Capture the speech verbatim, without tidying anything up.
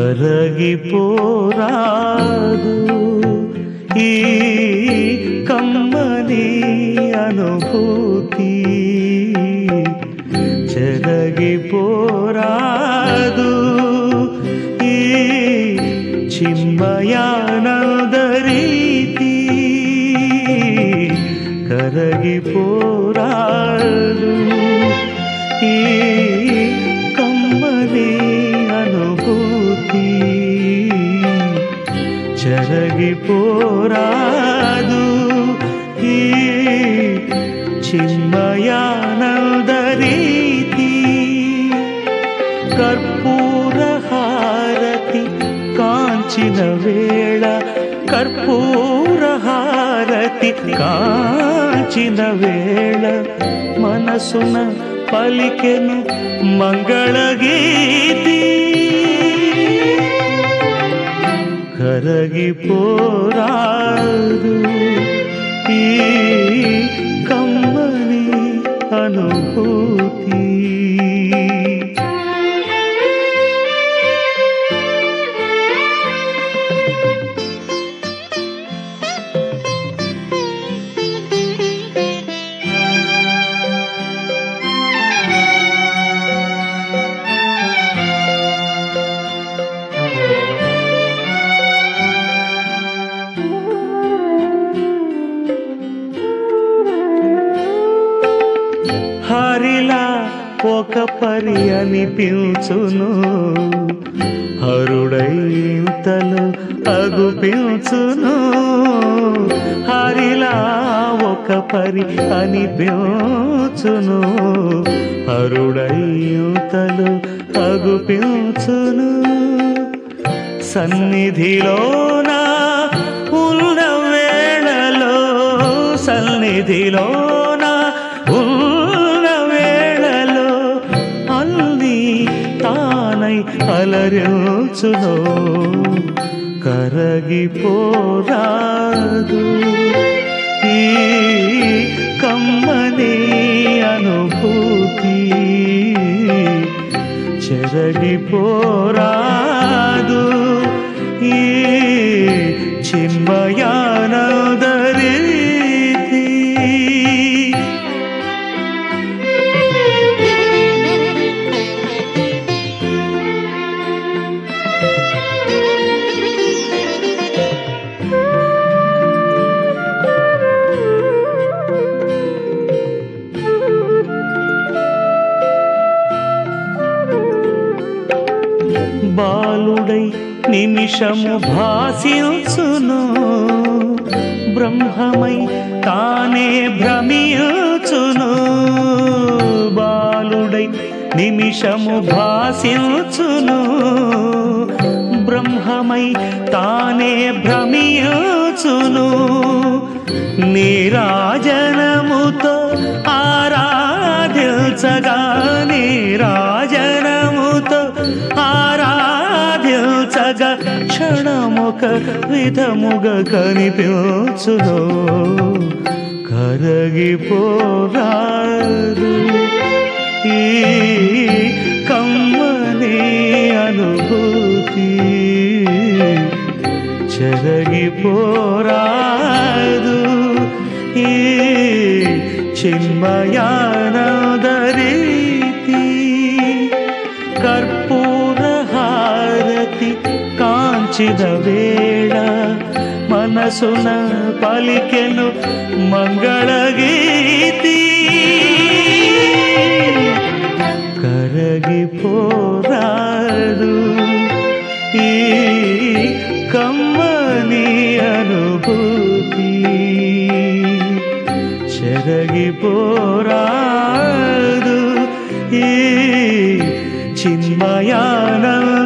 కరగిపోరాదు ఈ కమ్మని అనుభూతి, చెరగిపోరాదు ఈ చిన్మయానందరీతి, కరగిపోరాదు ఈ కమ్మని అనుభూతి, చెరగిపోరాదు ఈ చిన్మయానందరీతి. కర్పూర హారతి కాంచిన వేళ, కర్పూర హారతి కాంచిన వేళ, మనసున పలికెను మంగళగీతి, కరగిపోరాదు ఈ కమ్మని అనుభూతి. హరిలా ఒక పరి అనిపించును, హరుడైంతలు అగుపించును. హరిలా ఒక పరి అనిపించును, హరుడైంతలు అగుపించును. సన్నిధిలోన ఉన్న వేళలో, సన్నిధిలోన ఉన్న వేళలో అల్లి తానై అలరించును, కరగిపోరాదు ఈ కమ్మని అనుభూతి, చెరగిపోరాదు ఈ చిన్మయానందరీతి. బాలుడై నిమిషము భాసించును, బ్రహ్మమై తానే భ్రమించును. బాలుడై నిమిషము భాసించును, బ్రహ్మమై తానే భ్రమించును. నీరాజనముతో ఆరాధించగా, నీరాజనముతో ఆరాధించగా క్షణముక విధముగా కనిపించును, కరగిపోరాదు ఈ కమ్మని అనుభూతి, చెరగిపోరాదు ఈ చిన్మయానందరీతి. కర్పూర హారతి కాంచిన వేళ, మనసున పలికెను మంగళగీతి, కరగిపోరాదు ఈ కమ్మని అనుభూతి, చెరగిపోరాదు ఈ చిన్మయానందరీతి.